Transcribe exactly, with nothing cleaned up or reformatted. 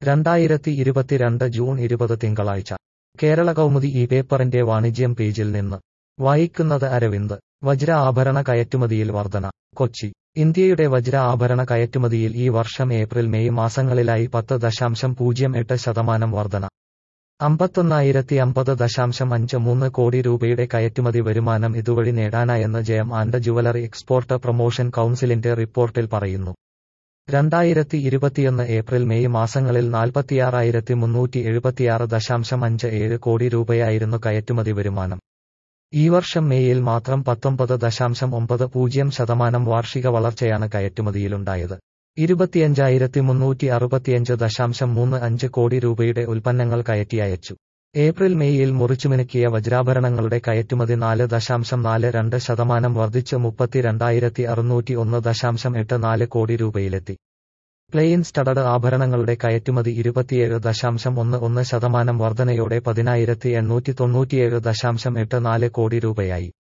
രണ്ടായിരത്തി ഇരുപത്തിരണ്ട് ജൂൺ ഇരുപത് തിങ്കളാഴ്ച കേരള കൗമുദി ഈ പേപ്പറിന്റെ വാണിജ്യം പേജിൽ നിന്ന് വായിക്കുന്നത് അരവിന്ദ്. വജ്ര ആഭരണ കയറ്റുമതിയിൽ വർധന. കൊച്ചി. ഇന്ത്യയുടെ വജ്ര ആഭരണ കയറ്റുമതിയിൽ ഈ വർഷം ഏപ്രിൽ മെയ് മാസങ്ങളിലായി പത്ത് ദശാംശം പൂജ്യം എട്ട് ശതമാനം വർധന. അമ്പത്തൊന്നായിരത്തി അമ്പത് ദശാംശം അഞ്ച് മൂന്ന് കോടി രൂപയുടെ കയറ്റുമതി വരുമാനം ഇതുവഴി നേടാനായെന്ന് gem and jewellery export promotion കൗൺസിലിന്റെ റിപ്പോർട്ടിൽ പറയുന്നു. രണ്ടായിരത്തി ഇരുപത്തിയൊന്ന് ഏപ്രിൽ മെയ് മാസങ്ങളിൽ നാൽപ്പത്തിയാറായിരത്തി മുന്നൂറ്റി എഴുപത്തിയാറ് ദശാംശം അഞ്ച് ഏഴ് കോടി രൂപയായിരുന്നു കയറ്റുമതി വരുമാനം. ഈ വർഷം മേയിൽ മാത്രം പത്തൊമ്പത് ദശാംശം ഒമ്പത് പൂജ്യം ശതമാനം വാർഷിക വളർച്ചയാണ് കയറ്റുമതിയിലുണ്ടായത്. ഇരുപത്തിയഞ്ചായിരത്തി മുന്നൂറ്റി അറുപത്തിയഞ്ച് ദശാംശം മൂന്ന് അഞ്ച് കോടി രൂപയുടെ ഉൽപ്പന്നങ്ങൾ കയറ്റി അയച്ചു. ഏപ്രിൽ മെയ്യിൽ മുറിച്ചുമിനുക്കിയ വജ്രാഭരണങ്ങളുടെ കയറ്റുമതി നാല് ദശാംശം നാല് രണ്ട് ശതമാനം വർദ്ധിച്ച് മുപ്പത്തിരണ്ടായിരത്തി അറുന്നൂറ്റി ഒന്ന് ദശാംശം എട്ട് നാല് കോടി രൂപയിലെത്തി. പ്ലെയിൻ സ്റ്റഡഡ് ആഭരണങ്ങളുടെ കയറ്റുമതി ഇരുപത്തിയേഴ് ദശാംശം ഒന്ന് ഒന്ന് ശതമാനം വർധനയോടെ പതിനായിരത്തി എണ്ണൂറ്റി തൊണ്ണൂറ്റിയേഴ് ദശാംശം എട്ട് നാല് കോടി രൂപയായി.